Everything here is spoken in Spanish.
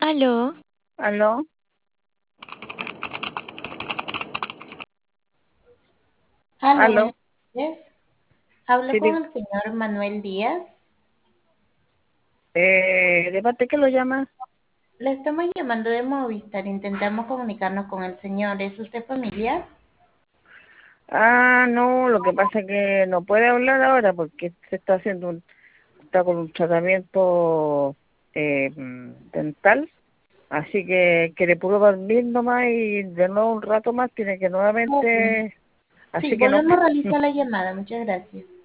Aló, ¿Aló? Aló, buenas ¿Aló? tardes. Hablo Sí, con el señor Manuel Díaz. ¿de parte qué lo llama? Le estamos llamando de Movistar. Intentamos comunicarnos con el señor. ¿Es usted familiar? Ah, no, lo que pasa es que no puede hablar ahora porque se está está con un tratamiento dental, así que le pudo dormir nomás y de nuevo un rato más tiene que Ok. nuevamente, Sí, así que no. volvemos a realizar la llamada. Muchas gracias.